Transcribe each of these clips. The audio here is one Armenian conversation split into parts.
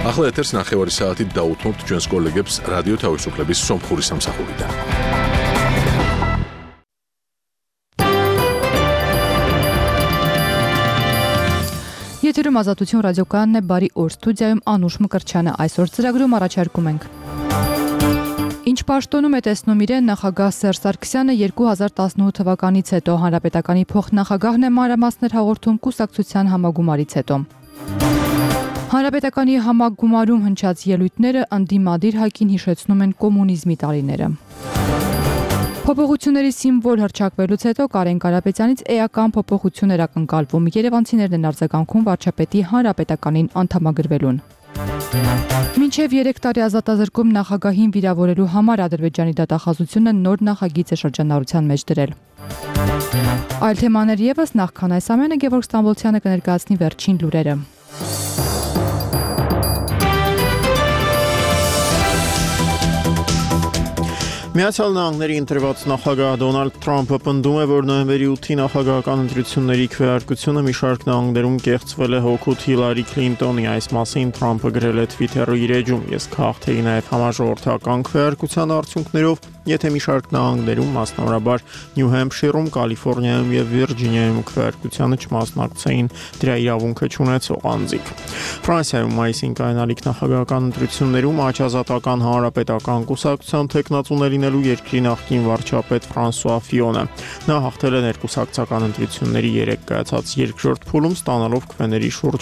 ახლა ეთერს ნახევარი საათით დაუთმობთ ჩვენს კოლეგებს რადიო თავისუფლების სომხური სამსახურიდან. Եթերում ազատություն ռադիոկայանն է բարի օր ստուդիայում Անուշ Մկրտչյանը այսօր ծրագրում առաջարկում ենք. Ինչ պաշտոնում է տեսնում իրեն նախագահ Սերժ Սարգսյանը 2018 թվականից հետո հանրապետականի փոխնախագահն է մանրամասներ հաղորդում կուսակցության համագումարից հետո. Հանրապետականի համագումարում հնչած ելույթները ընդդիմադիր հակին հիշեցնում են կոմունիզմի տարիները. Փոփոխությունների սիմվոլ հռչակվելուց հետո Կարեն Կարապետյանից էական փոփոխություններ ակնկալվում երևանցիներն են արձագանքում վարչապետի հանրապետականին անդամագրվելուն. Մինչև 3 տարի ազատազրկում նախագահին վիրավորելու համար Ադրբեջանի դատախազությունը նոր նախագիծ է շրջանառության մեջ դրել. Այլ թեմաներ ևս նախքան այս ամենը Գևորգ Ստամբոլցյանը կներկայացնի վերջին լուրերը. Միացյալ Նահանգների ընտրված նախագահ Դոնալդ Թրամփը պնդում է, որ նոյեմբերի 8-ի նախագահական ընտրությունների քվեարկությունը մի շարք նահանգներում կեղծվել է հօգուտ Հիլարի Քլինտոնի. Այս մասին Թրամփը գրել է Twitter-ի իր էջում. Ես քաղաքացի նաև համաժողովրդական քվեարկության արդյունքներով, եթե մի շարք նահանգներում, մասնավորաբար Նյու Հեմփշիրում, Կալիֆոռնիայում եւ Վիրջինիայում քվեարկությանը չմասնակցեին, դրա իրավունքը չունեցող անձիկ. Ֆրանսիայում մայիսին կայանալիք նախագահական ընտրություններում Աչազատական հանրապետական կուսակցության տեխնացուների երկրի նախկին վարչապետ Ֆրանսուଆ Ֆիոնը. Նա հաղթել է ներկուսակցական ընտրությունների 3 կայացած երկրորդ փուլում, ստանալով քվեների շուրջ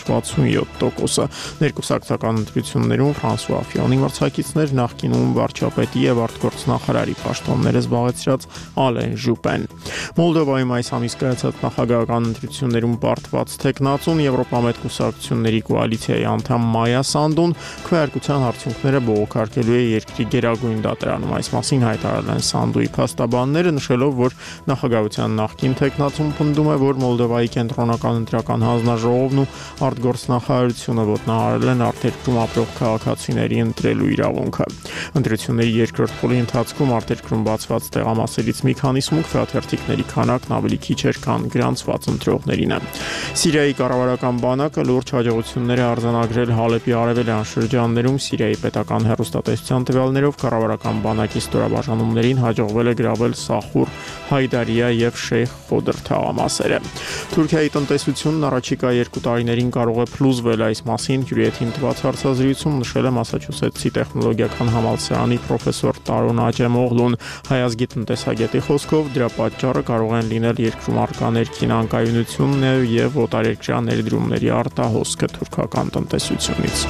67%. Ներկուսակցական ընտրություններում Ֆրանսուଆ Ֆիոնի մրցակիցներ նախկինում վարչապետի եւ արտգործնախարարի պաշտոնները զբաղեցրած Ալեն Ժուպեն. Մոլդովայում այս ամիս կայացած նախագահական ընտրություններում պարտված տեխնացուն Եվրոպամետ կուսակցությունների կոալիցիայի անդամ Մայա Սանդուն քվեարկության արդյունքները բողոքարկելու է երկրի գերագույն դատարանում. Այս մասին հայտարարել են Սանդուի փաստաբանները, նշելով, որ նախագահության նախկին տեխնացուն պնդում է, որ Մոլդովայի կենտրոնական ընտրական հանձնաժողովն ու արտգործնախարարությունը ոտնահարել են արտերկրում ապրող քաղաքացիների ընտրելու իրավունքը. Ընտրությունների երկրորդ փուլի ընթացքում արտերկրում բացված տեղամասերից մի քանիսում քվեաթերթիկների քանակն ավելի քիչ էր, քան գրանցված ընտրողներինը. Սիրիայի կառավարական բանակը լուրջ հաջողություններ է արձանագրել Հալեպի արևելյան շրջաններում. Սիրիայի պետական հեռուստատեսության տվյալներով կառավարական բանակի ստորաբաժանումներին հաջողվել է գրավել Սախուր, Հայդարիա եւ Շեյխ Խոդր թաղամասերը. Թուրքիայի տնտեսությունն առաջիկա 2 տարիներին կարող է փլուզվել. Այս մասին հյուրիեթին տված հարցազրույցում նշել է Մասաչուսեթսի տեխնոլոգիական համալսարանի պրոֆեսոր Տարոն Աջեմօղլուն. Հայազգի տնտեսագետի խոսքով դրա պատճառը կարող են լինել երկրում առկա ներքին անկայունությունն եւ օտարերկրյա ներդրումների արտահոսքը թուրքական տնտեսությունից.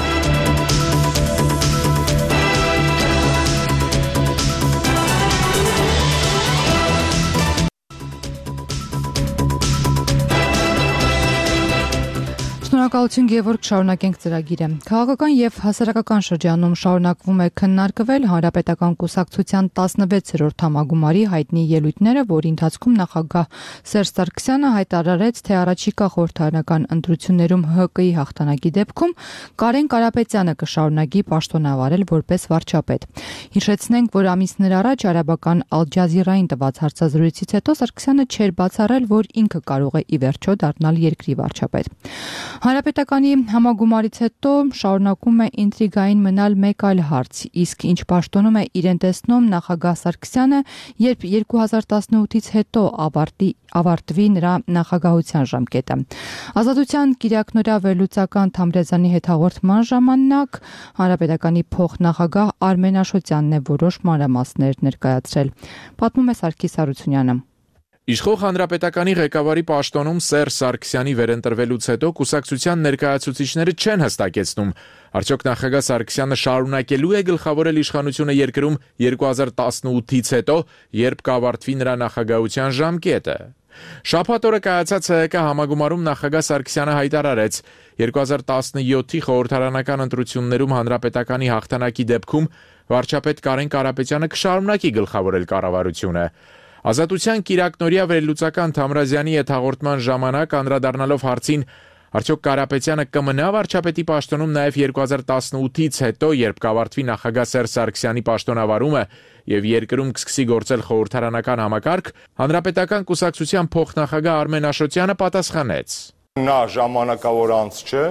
Շնորհակալություն Գևորգ, շարունակենք ծրագիրը. Քաղաքական եւ հասարակական շրջանում շարունակվում է քննարկվել հանրապետական կուսակցության 16-րդ համագումարի հայտնի ելույթները, որի ընթացքում նախագահ Սերժ Սարգսյանը հայտարարեց, թե առաջիկա խորհրդարանական ընտրություններում ՀԿ-ի հաղթանակի դեպքում Կարեն Կարապետյանը կշարունակի պաշտոնավարել որպես վարչապետ։ Հիշեցնենք, որ ամիսներ առաջ արաբական Ալ Ջազիրային տված հարցազրույցից հետո Սարգսյանը չէր բացառել, որ ինքը կարող է ի վերջո դառնալ երկրի վարչապետ։ Հանրապետականի համագումարից հետո շարունակում է ինտրիգային մնալ մեկ այլ հարց, իսկ ինչ պաշտոնում է իրեն տեսնում նախագահ Սարգսյանը, երբ 2018-ից հետո ավարտվի նրա նախագահության ժամկետը։ Ազատության կիրակնօրյա վերլուծական Թամրեզյանի հետ հաղորդման ժամանակ հանրապետականի փոխնախագահ Արմեն Աշոտյանն է որոշ մանրամասներ ներկայացրել։ Պատմում է Սարգիս Հարությունյանը։ Իշխող հանրապետականի ղեկավարի պաշտոնում Սերժ Սարգսյանի վերընտրվելուց հետո կուսակցության ներկայացուցիչները չեն հստակեցնում, արդյոք նախագահ Սարգսյանը շարունակելու է գլխավորել իշխանությունը երկրում 2018-ից հետո, երբ կավարտվի նրա նախագահության ժամկետը։ Շաբաթ օրը կայացած ՀՀԿ համագումարում նախագահ Սարգսյանը հայտարարեց, 2017-ի խորհրդարանական ընտրություններում հանրապետականի հաղթանակի դեպքում վարչապետ Կարեն Կարապետյանը կշարունակի գլխավորել կառավարությունը։ Ազատության կիրակնօրյա վերլուծական Թամրազյանի հետ հաղորդման ժամանակ անդրադառնալով հարցին, արդյոք Կարապետյանը կմնա վարչապետի պաշտոնում նաև 2018-ից հետո, երբ կավարտվի նախագահ Սերժ Սարգսյանի պաշտոնավարումը եւ երկրում կսկսի գործել խորհրդարանական համակարգ, հանրապետական կուսակցության փոխնախագահ Արմեն Աշոտյանը պատասխանեց. Նա ժամանակավոր անց չէ,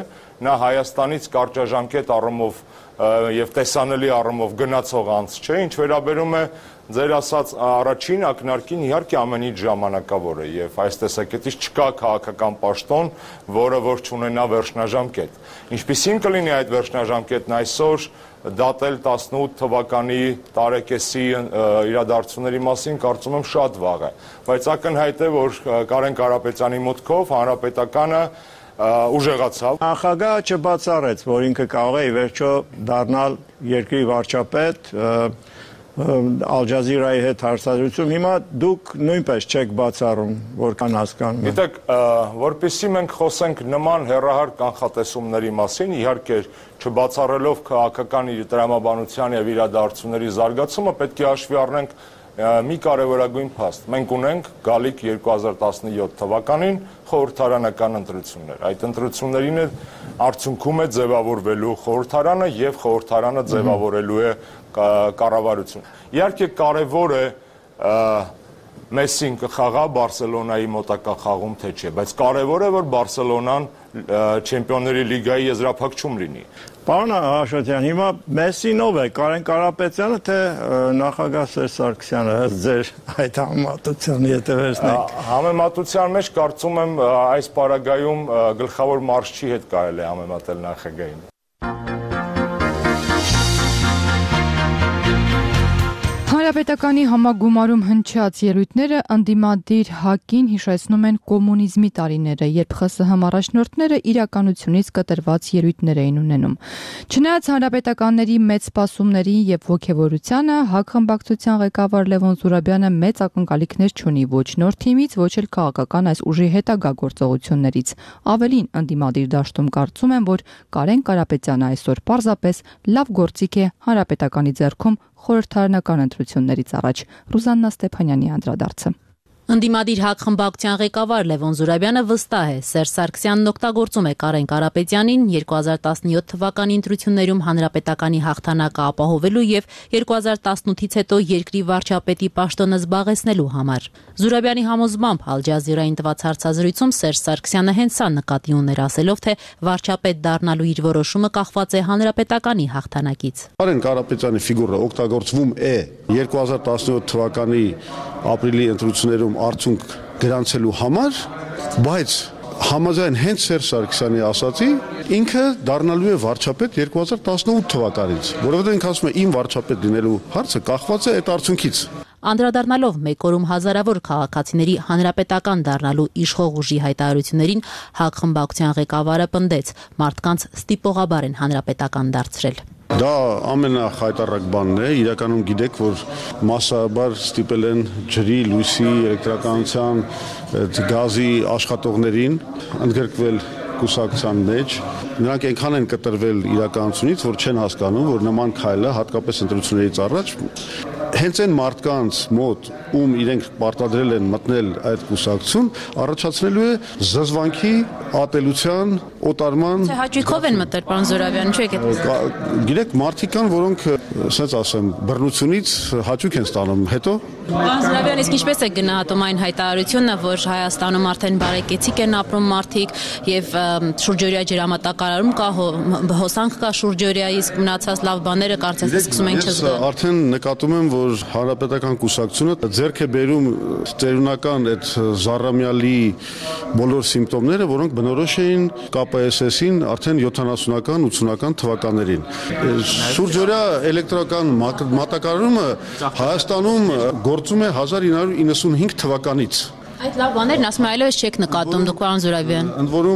նա Հայաստանից կարճաժամկետ առումով եւ տեսանելի առումով գնացող անձ չէ, ինչ վերաբերում է ձեր ասած առաջին ակնարկին, իհարկե ամեն ինչ ժամանակավոր է եւ այս տեսակետից չկա քաղաքական պաշտոն, որը որ չունենա վերջնաժամկետ։ Ինչպիսին կլինի այդ վերջնաժամկետն այսօր, դատել 18 թվականի տարեկեսի իրադարձությունների մասին կարծում եմ շատ վաղ է, բայց ակնհայտ է, որ Կարեն Կարապետյանի մուտքով հանրապետականը ուժեղացավ։ Նախագահը չբացառեց, որ ինքը կարող է ի վերջո դառնալ երկրի վարչապետ, Al Jazeera-ի հետ հարցազրույցում հիմա դուք նույնպես չեք բացառում, որքան հասկանում եմ։ Գիտեք, որպեսզի մենք խոսենք նման հեռահար կանխատեսումների մասին, իհարկե չբացառելով քաղաքական տրամաբանության եւ իրադարձությունների զարգացումը, պետք է հաշվի առնենք մի կարևորագույն փաստ։ Մենք ունենք գալիք 2017 թվականին խորհրդարանական ընտրություններ։ Այդ ընտրություններին արդյունքում է ձևավորվելու խորհրդարանը եւ խորհրդարանը ձևավորելու է կառավարություն։ Իհարկե կարևոր է Մեսսին կխաղա Բարսելոնայի մոտակա խաղում թե չէ, բայց կարևոր է որ Բարսելոնան Չեմպիոնների լիգայի եզրափակում լինի։ Պարոն Աշոտյան, հիմա Մեսսին ով է, Կարեն Կարապետյանը թե նախագահ Սերժ Սարգսյանը, ձեր այդ համեմատության եթե վերցնենք։ Համեմատության մեջ կարծում եմ այս պարագայում գլխավոր մարզչի հետ կարելի է համեմատել նախագահին։ Հանրապետականի համագումարում հնչած ելույթները ընդդիմադիր ՀԱԿ-ին հիշեցնում են կոմունիզմի տարիները, երբ ԽՍՀՄ առաջնորդները իրականությունից կտրված ելույթներ էին ունենում։ Չնայած հանրապետականների մեծ սպասումներին եւ ոգևորությանը, ՀԱԿ խմբակցության ղեկավար Լևոն Զուրաբյանը մեծ ակնկալիքներ չունի ոչ նոր թիմից, ոչ էլ քաղաքական այս ուժի հետագա գործողություններից։ Ավելին, ընդդիմադիր դաշտում կարծում են, որ Կարեն Կարապետյանը այսօր պարզապես լավ գործիք է հանրապետականի ձեռքում խորհրդարանական ընտրություններից առաջ։ Ռուզաննա Ստեփանյանի անդրադարձը։ Ընդդիմադիր ՀԱԿ խմբակցության ղեկավար Լևոն Զուրաբյանը վստահ է, Սերժ Սարգսյանն օգտագործում է Կարեն Կարապետյանին 2017 թվականի ընտրություններում հանրապետականի հաղթանակը ապահովելու եւ 2018-ից հետո երկրի վարչապետի պաշտոնը զբաղեցնելու համար։ Զուրաբյանի համոզմամբ Al Jazeera-ին տված հարցազրույցում Սերժ Սարգսյանը հենց սա նկատի ուներ, ասելով, թե վարչապետ դառնալու իր որոշումը կախված է հանրապետականի հաղթանակից։ Կարեն Կարապետյանի ֆիգուրը օգտագործվում է 2017 թվականի ապրիլի ընտրություններում արդյունք գրանցելու համար, բայց համաձայն հենց Սերժ Սարգսյանի ասացի, ինքը դառնալու է վարչապետ 2018 թվականից, որովհետև ինքը ասում է իմ վարչապետ լինելու հարցը կախված է այդ արդյունքից։ Անդրադառնալով մեկ օրում հազարավոր քաղաքացիների հանրապետական դառնալու իշխող ուժի հայտարարություններին, ՀԱԿ խմբակցության ղեկավարը պնդեց, մարդկանց ստիպողաբար են հանրապետական դարձրել։ Դա ամենախայտառակ բանն է, իրականում գիտեք, որ մասսայաբար ստիպել են ջրի, լույսի, էլեկտրականության, գազի աշխատողներին ընդգրկվել կուսակցության մեջ։ Նրանք այնքան են կտրվել իրականությունից, որ չեն հասկանում, որ նման քայլը հատկապես ընտրություններից առաջ հենց այն մարդկանց մոտ, ում իրենք պարտադրել են մտնել այդ կուսակցություն, առաջացնելու է զզվանքի, ատելության, օտարման։ Թե հաճույքով են մտել, պարոն Զուրաբյան, չէ՞ Գիտեք, մարդիկ կան, որոնք, ասենց ասեմ, բռնությունից հաճույք են ստանում, հետո։ Պարոն Զուրաբյան, իսկ ինչպես է գնահատում այն հայտարարությունը, որ Հայաստանում արդեն բարեկեցիկ են ապրում մարդիկ եւ շուրջօրյա ջրամատակարարում կա, հոսանք կա շուրջօրյա, իսկ մնացած լավ բաները կարծես սկսում են չզգալ։ Արդեն նկատում եմ, որ հանրապետական կուսակցությունը ձեռք է բերում տերունական այդ զառամյալի բոլոր սիմպտոմները, որոնք բնորոշ էին ԿՊՍՍ-ին արդեն 70-ական, 80-ական թվականներին։ Շուրջօրյա էլեկտրական մատակարարումը Հայաստանում գործում է 1995 թվականից։ Այդ լավ բաներն ասում եմ, այլևս չեք նկատում դուք, պարոն Զուրաբյան։ Ընդ որում,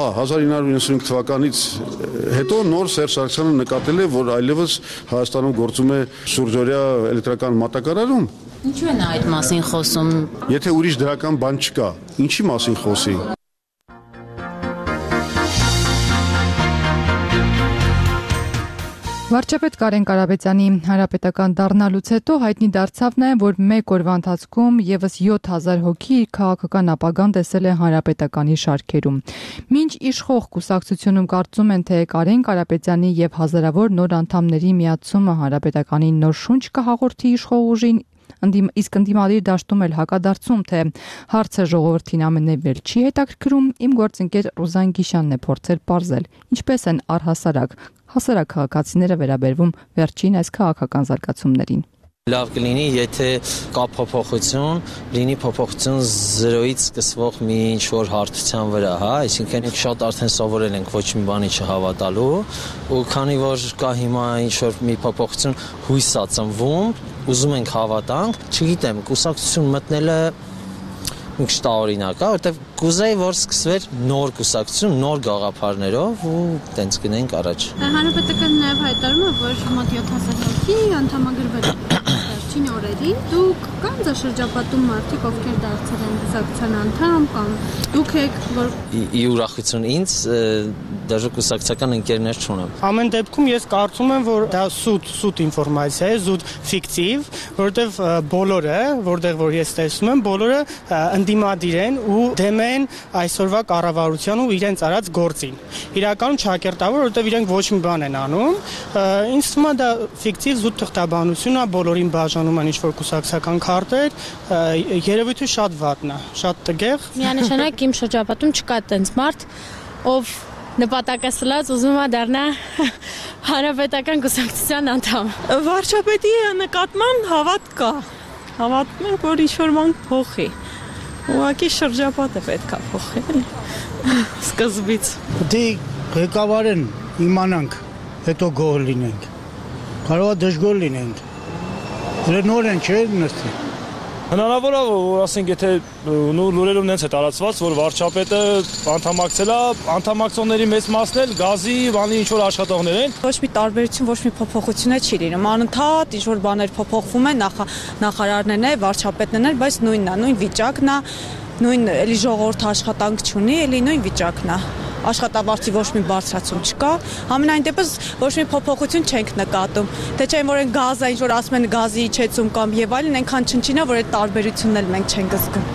1995 թվականից հետո նոր Սերժ Սարգսյանը նկատել է, որ այլևս Հայաստանում գործում է շուրջօրյա էլեկտրական մատակարարում։ Ինչու է նա այդ մասին խոսում։ Եթե ուրիշ դրական բան չկա, ինչի մասին խոսի։ Վարչապետ Կարեն Կարապետյանի հանրապետական դառնալուց հետո հայտնի դարձավ նաև, որ մեկ օրվա ընթացքում եւս 7000 հոգի իր քաղաքական ապագան տեսել է հանրապետականի շարքերում։ Մինչ իշխող կուսակցությունում կարծում են, թե Կարեն Կարապետյանի եւ հազարավոր նոր անդամների միացումը հանրապետականին նոր շունչ կհաղորդի իշխող ուժին, Իսկ ընդդիմադիր դաշտում էլ հակադարձում, թե հարցը ժողովրդին ամենևեր չի հետաքրքրում, իմ գործընկեր Ռուզան Գիշյանն է փորձել պարզել, ինչպես են առհասարակ քաղաքացիները վերաբերվում վերջին այս քաղաքական զարգացումներին։ Լավ կլինի, եթե կա փոփոխություն, լինի փոփոխություն 0-ից սկսվող մի ինչ-որ հարթության վրա, հա, այսինքն շատ արդեն սովորել ենք ոչ մի բանի չհավատալու, ու քանի որ կա հիմա ինչ-որ մի փոփոխություն հույս ա ծնվում, ուզում ենք հավատանք, չգիտեմ, կուսակցություն մտնելը շտաօրինակ է, որտեղ կուզեի, որ սկսվեր նոր կուսակցություն, նոր գաղափարներով ու տենց գնենք առաջ։ Հանրապետական նաև հայտարարում է, որ մոտ 7000 հոգի անդամագրվել վերջին օրերին։ Դուք կան շրջապատում մարդիկ, ովքեր դարձել են կուսակցության անդամ կամ դուք եք, որ ի ուրախություն ինձ դաժե կուսակցական ընկերներ չունեմ։ Ամեն դեպքում ես կարծում եմ, որ դա սուտ ինֆորմացիա է, զուտ ֆիկտիվ, որովհետև բոլորը, որտեղ որ ես տեսնում եմ, բոլորը ընդդիմադիր են ու դեմ են այսօրվա կառավարության ու իրենց արած գործին։ Իրականում չակերտավոր, որովհետև իրենք ոչ մի բան են անում։ Ինձ թվում է դա ֆիկտիվ զուտ թղթաբանություն է, բոլորին բաժանում են ինչ-որ կուսակցական քարտեր, երևույթը շատ վատն է, շատ տգեղ։ Միանշանակ իմ շրջապատում չկա տենց մարդ, ով նպատակասլաց ուզում է դառնա հանրապետական կուսակցության անդամ։ Վարչապետի նկատմամբ հավատ կա։ Հավատում եմ, որ ինչ-որ բան փոխի։ Ուղղակի շրջապատը պետք է փոխել սկզբից։ Դե ղեկավարեն իմանանք, հետո գոհ լինենք։ Կարող է դժգոհ լինենք։ Դե նոր են չէ՞ նստի։ Հնարավոր է, որ ասենք, եթե լուրերում նենց է տարածված, որ վարչապետը անդամակցել է, անդամակցողների մեծ մասն էլ գազի, բանի ինչ-որ աշխատողներ են։ Ոչ մի տարբերություն, ոչ մի փոփոխություն է չի լինում։ Անընդհատ ինչ-որ բաներ փոփոխվում են, նախարարներն է, վարչապետներն են, բայց նույնն է, նույն վիճակն է, նույն էլի ժողովուրդ աշխատանք չունի, էլի նույն վիճակն է։ Աշխատավարձի ոչ մի բարձրացում չկա, ամենայն դեպս ոչ մի փոփոխություն չենք նկատում։ Թե չէ որ այն գազը, ինչ որ ասում են գազի իջեցում կամ եւ այլն, այնքան չնչին է, որ այդ տարբերությունն էլ մենք չենք զգում։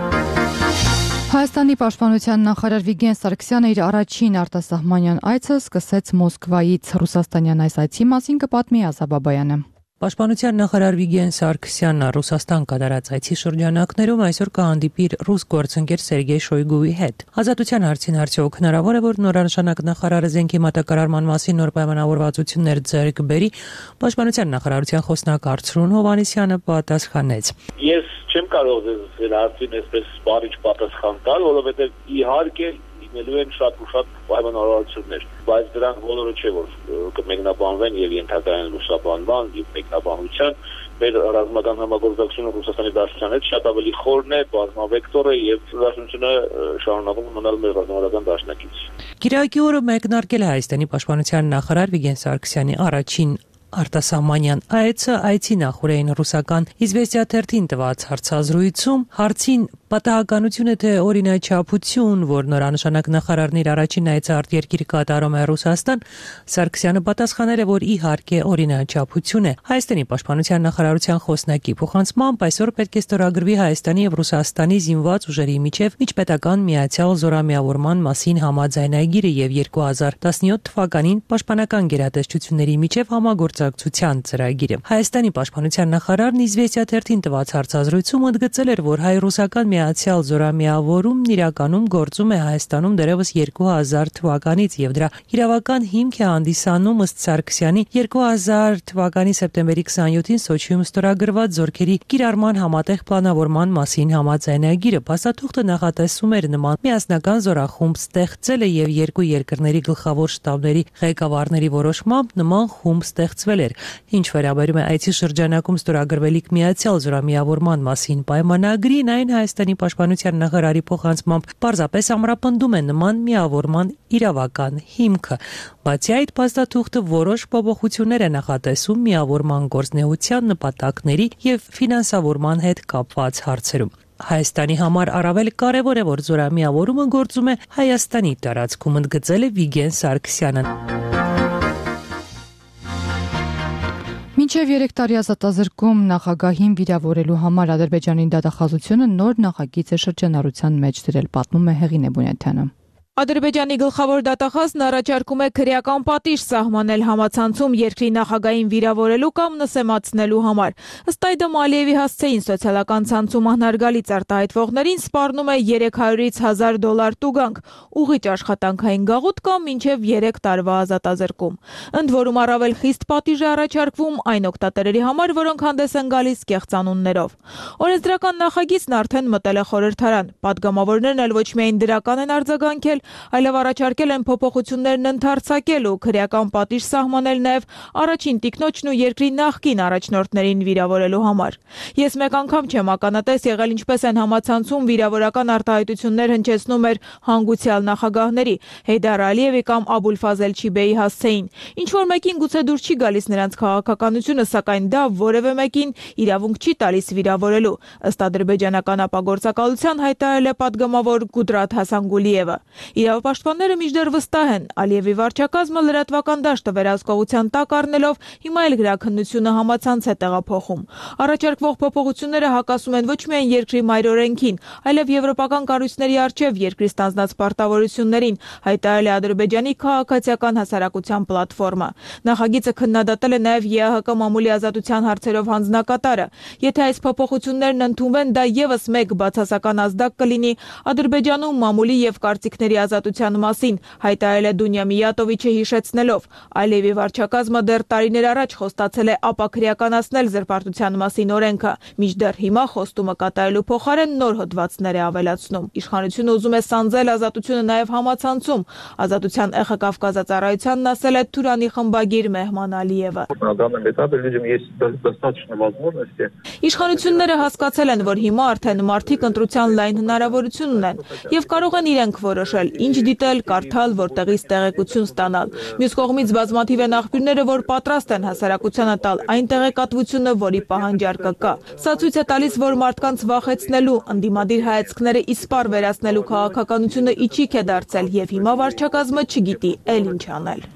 Հայաստանի պաշտպանության նախարար Վիգեն Սարգսյանը իր առաջին արտասահմանյան այցը սկսեց Մոսկվայից։ Ռուսաստանյան այս այցի մասին կպատմի Ազա Բաբայանը։ Պաշտպանության նախարար Վիգեն Սարգսյանն Ռուսաստան կատարած այցի շրջանակներում այսօր կհանդիպի ռուս գործընկեր Սերգեյ Շոյգուի հետ։ Ազատության հարցին արդյոք հնարավոր է, որ նորանշանակ նախարարը զենքի մատակարարման մասին նոր պայմանավորվածություններ ձեռք բերի, Պաշտպանության նախարարության խոսնակ Արծրուն Հովհաննիսյանը պատասխանեց։ Ես չեմ կարող ձեր հարցին այսպես բառիչ պատասխան տալ, որովհետև իհարկե լինելու են շատ ու շատ պայմանավորվածություններ, բայց դրանք բոլորը չէ, որ կմեկնաբանվեն եւ ենթակայեն լուսաբանման եւ մեկնաբանության։ Մեր ռազմական համագործակցությունը Ռուսաստանի Դաշնության հետ շատ ավելի խորն է, բազմավեկտոր է եւ Դաշնությունը շարունակում մնալ մեր ռազմական դաշնակից։ Կիրակի օրը մեկնարկել է Հայաստանի պաշտպանության նախարար Վիգեն Սարգսյանի առաջին արտասահմանյան այցը, այցի նախորդին ռուսական Իզվեստիա թերթին տված հարցազրույցում հարցին պատահականություն է թե օրինաչափություն, որ նորանշանակ նախարարն իր առաջին այցը արտերկիր կատարում է Ռուսաստան, Սարգսյանը պատասխանել է, որ իհարկե օրինաչափություն է։ Հայաստանի պաշտպանության նախարարության խոսնակի փոխանցմամբ այսօր պետք է ստորագրվի Հայաստանի եւ Ռուսաստանի զինված ուժերի միջև միջպետական միացյալ զորամիավորման մասին համաձայնագիրը եւ 2017 թվականին պաշտպանական գերատեսչությունների միջև համագործակցության ծրագիրը։ Հայաստանի պաշտպանության նախարարն Իզվեստիա թերթին տված հարցազրույցում ընդգծել էր, որ հայ-ռուսական միացյալ զորամիավորումն իրականում գործում է Հայաստանում դեռևս 2000 թվականից եւ դրա իրավական հիմք է հանդիսանում ըստ Սարգսյանի 2000 թվականի սեպտեմբերի 27-ին Սոչիում ստորագրված զորքերի կիրառման համատեղ պլանավորման մասին համաձայնագիրը։ Փաստաթուղթը նախատեսում էր նման միասնական զորախումբ ստեղծելը եւ երկու երկրների գլխավոր շտաբների ղեկավարների որոշմամբ նման խումբ ստեղծվել էր։ Ինչ վերաբերում է այցի շրջանակում ստորագրվելիք միացյալ զորամիավորման մասին պայմանագրին, այն Հայաստանի պաշտպանության նախարարի փոխանցմամբ պարզապես ամրապնդում է նման միավորման իրավական հիմքը։ Բացի այդ, փաստաթուղթը որոշ փոփոխություններ է նախատեսում միավորման գործնեության նպատակների եւ ֆինանսավորման հետ կապված հարցերում։ Հայաստանի համար առավել կարևոր է, որ զորամիավորումը գործում է Հայաստանի տարածքում, ընդգծել է Վիգեն Սարգսյանը։ Մինչև 3 տարի ազատազրկում նախագահին վիրավորելու համար Ադրբեջանի դատախազությունը նոր նախագիծ է շրջանառության մեջ դրել, պատմում է Հեղինե Բունյաթյանը։ Ադրբեջանի գլխավոր դատախազն առաջարկում է քրեական պատիժ սահմանել համացանցում երկրի նախագահին վիրավորելու կամ նսեմացնելու համար։ Ըստ այդմ Ալիևի հասցեին սոցիալական ցանցում անհարգալից արտահայտվողներին սպառնում է $300-ից $1000 տուգանք, ուղիճ աշխատանքային գաղութ կամ մինչև 3 տարվա ազատազրկում։ Ընդ որում առավել խիստ պատիժ է առաջարկվում այն օգտատերերի համար, որոնք հանդես են գալիս կեղծանուններով։ Օրենսդրական նախագիծն արդեն մտել է խորհրդարան։ Պատգամավորներն էլ ոչ միայն դրական են արձագանքել, այլև առաջարկել են փոփոխություններն ընդարձակել ու քրեական պատիժ սահմանել նաև առաջին տիկնոջն ու երկրի նախկին առաջնորդներին վիրավորելու համար։ Ես մեկ անգամ չեմ ականատես եղել, ինչպես են համացանցում վիրավորական արտահայտություններ հնչեցնում էր հանգուցյալ նախագահների Հեյդար Ալիևի կամ Աբուլֆազել Չիբեի հասցեին։ Ինչ որ մեկին գուցե դուր չի գալիս նրանց քաղաքականությունը, սակայն դա որևէ մեկին իրավունք չի տալիս վիրավորելու, ըստ ադրբեջանական ապագործակալության հայտարարել է պատգամավոր Գուդրաթ Հասանգուլիևը։ Իրավապաշտպանները մինչդեռ վստահ են, Ալիևի վարչակազմը լրատվական դաշտը վերահսկողության տակ առնելով հիմա էլ գրաքննությունը համացանց է տեղափոխում։ Առաջարկվող փոփոխությունները հակասում են ոչ միայն երկրի մայրօրենքին, այլև եվրոպական կառույցների առջև երկրի ստանձնած պարտավորություններին, հայտարարել է Ադրբեջանի քաղաքացիական հասարակության պլատֆորմը։ Նախագիծը քննադատել է նաև ԵԱՀԿ մամուլի ազատության հարցերով հանձնակատարը։ Եթե այս փոփոխություններն ընդունվեն, դա եւս մեկ բացասական ազդակ կլինի Ադրբեջանում մամուլի եւ կարծիքների ազատության մասին, հայտարարել է Դունյա Միյատովիչը հիշեցնելով։ Ալիևի վարչակազմը դեռ տարիներ առաջ խոստացել է ապաքրեականացնել զրպարտության մասին օրենքը, մինչդեռ հիմա խոստումը կատարելու փոխարեն նոր հոդվածներ է ավելացնում։ Իշխանությունը ուզում է սանձել ազատությունը նաև համացանցում։ Ազատության ԷԽ Կավկազածառայությանն ասել է Թուրանի խմբագիր Մեհման Ալիևը։ Իշխանությունները հասկացել են, որ հիմա արդեն մարդիկ ընտրության լայն հնարավորություն ունեն եւ կարող են իրենք որոշել, ինչ դիտել, կարդալ, որտեղից տեղեկություն ստանալ։ Մյուս կողմից բազմաթիվ են աղբյուրները, որ պատրաստ են հասարակությանը տալ այն տեղեկատվությունը, որի պահանջարկը կա։ Սա ցույց է տալիս, որ մարդկանց վախեցնելու, ընդդիմադիր հայացքները իսպառ վերացնելու քաղաքականությունը իջիկ է դարձել եւ հիմա վարչակազմը չգիտի էլ ինչ անել։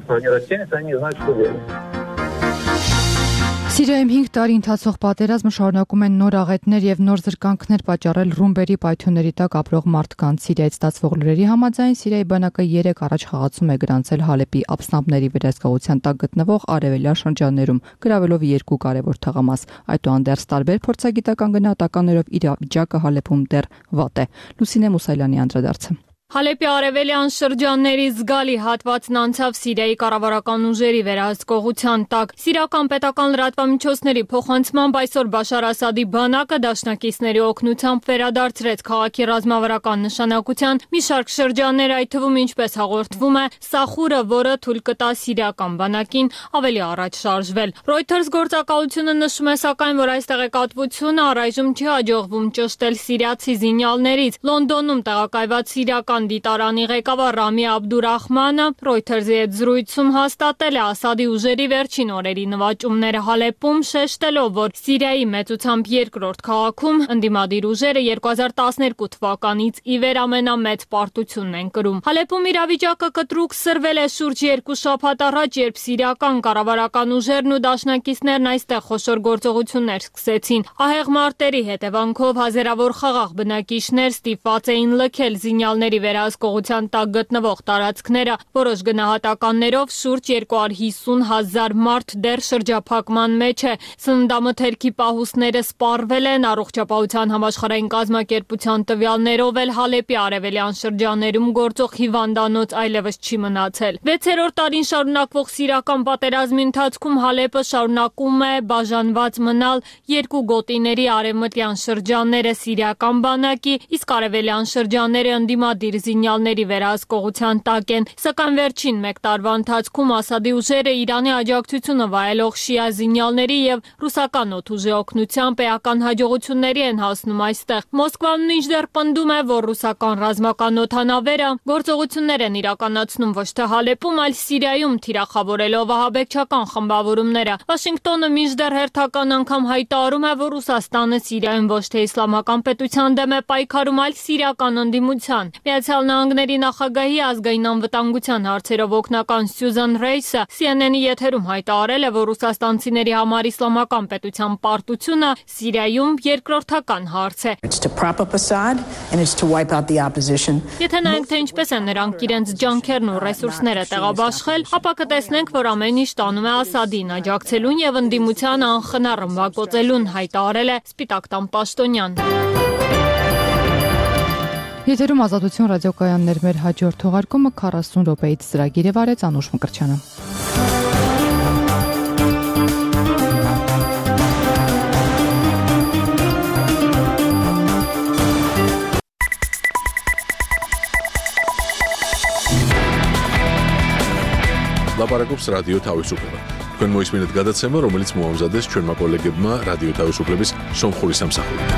Սիրիայում 5 տարի ընթացող պատերազմը շարունակում են նոր աղետներ եւ նոր զրկանքներ պատճառել ռումբերի պայթյունների տակ ապրող մարդկանց։ Սիրիայից ստացվող լուրերի համաձայն Սիրիայի բանակը 3 առաջխաղացում է գրանցել Հալեպի ապստամբների վերահսկողության տակ գտնվող արևելյան շրջաններում, գրավելով 2 կարևոր թաղամաս։ Այդուհանդերձ տարբեր փորձագիտական գնահատականներով իրավիճակը Հալեպում դեռ վատ է։ Լուսինե Մուսայելյանի անդրադարձը։ Հալեպի արևելյան շրջանների զգալի հատվածն անցավ Սիրիայի կառավարական ուժերի վերահսկողության տակ։ Սիրիական պետական լրատվամիջոցների փոխանցմամբ այսօր Բաշար Ասադի բանակը դաշնակիցների օգնությամբ վերադարձրեց քաղաքի ռազմավարական նշանակության մի շարք շրջաններ, այդ թվում ինչպես հաղորդվում է, Սախուրը, որը թույլ կտա սիրիական բանակին ավելի առաջ շարժվել։ Reuters գործակալությունը նշում է սակայն, որ այս տեղեկատվությունը առայժմ չի հաջողվում ճշտել սիրիացի զինյալներից։ Լոնդոնում տեղակայված սիրիական դիտարանի ղեկավար Ռամի Աբդուրախմանը Reuters-ի հետ զրույցում հաստատել է Ասադի ուժերի վերջին օրերի նվաճումները Հալեպում, շեշտելով, որ Սիրիայի մեծությամբ երկրորդ քաղաքում ընդդիմադիր ուժերը 2012 թվականից ի վեր ամենամեծ պարտությունն են կրում։ Հալեպում իրավիճակը կտրուկ սրվել է շուրջ 2 շաբաթ առաջ, երբ սիրիական կառավարական ուժերն ու դաշնակիցներն այստեղ խոշոր գործողություններ սկսեցին։ Ահեղ մարտերի հետևանքով հազարավոր խաղաղ բնակիչներ ստիպված էին լքել զինյալների վերահսկողության տակ գտնվող տարածքները, որոշ գնահատականներով շուրջ 250,000 մարդ դեռ շրջափակման մեջ է։ Սննդամթերքի պահուստները սպառվել են, առողջապահության համաշխարհային կազմակերպության տվյալներով էլ Հալեպի արևելյան շրջաններում գործող հիվանդանոց այլևս չի մնացել։ 6-րդ տարին շարունակվող սիրիական պատերազմի ընթացքում Հալեպը շարունակում է բաժանված մնալ 2 գոտիների արևմտյան շրջանները սիրիական բանակի, իսկ արևելյան շրջանները ընդդիմադիր զինյալների վերահսկողության տակ են, սակայն վերջին 1 տարվա ընթացքում Ասադի ուժերը Իրանի աջակցությունը վայելող շիա զինյալների եւ ռուսական օդուժի օգնությամբ էական հաջողությունների են հասնում այստեղ։ Մոսկվան մինչդեռ պնդում է, որ ռուսական ռազմական օդանավերը գործողություններ են իրականացնում ոչ թե Հալեպում, այլ Սիրիայում, թիրախավորելով ահաբեկչական խմբավորումները։ Վաշինգտոնը մինչդեռ հերթական անգամ հայտարարում է, որ Ռուսաստանը Սիրիայում ոչ թե իսլամական պետության դեմ է պայքարում, այլ սիրիական ընդդիմության։ Միացյալ Նահանգների նախագահի ազգային անվտանգության հարցերով օգնական Սյուզան Ռեյսը CNN-ի եթերում հայտարարել է, որ ռուսաստանցիների համար իսլամական պետության պարտությունը Սիրիայում երկրորդական հարց է։ Եթե նայենք, թե ինչպես են նրանք իրենց ջանքերն ու ռեսուրսները տեղաբաշխել, ապա կտեսնենք, որ ամեն ինչ տանում է Ասադին աջակցելուն եւ ընդդիմության անխնա ռմբակոծելուն, հայտարարել է Սպիտակ տան պաշտոնյան։ Եթերում Ազատություն ռադիոկայաններ, մեր հաջորդ թողարկումը 40 րոպեից ծրագիր է վարեց Անուշ Մկրտչյանը։ Լապարակոպս ռադիո თავისუფლება. თქვენ მოისმინეთ გადაცემა, რომელიც მოამზადეს ჩვენმა კოლეგებმა რადიო თავისუფლების სომხური სამსახურიდან.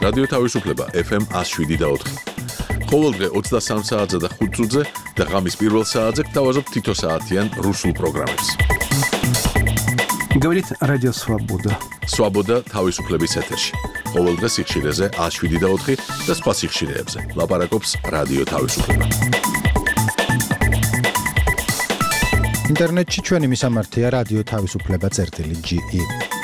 რადიო თავისუფლება FM 107.4. ყოველდღე 23 საათზე და 5 წუთზე და ღამის პირველ საათზე გთავაზობ თითო საათიან რუსულ პროგრამებს. Говорит Радио Свобода. Свобода თავისუფლების ეთერში. ყოველდღე სიხშირეზე 107.4 და სხვა სიხშირეებზე. ლაპარაკობს რადიო თავისუფლება. ინტერნეტში ჩვენი მისამართია რადიო თავისუფლება.ge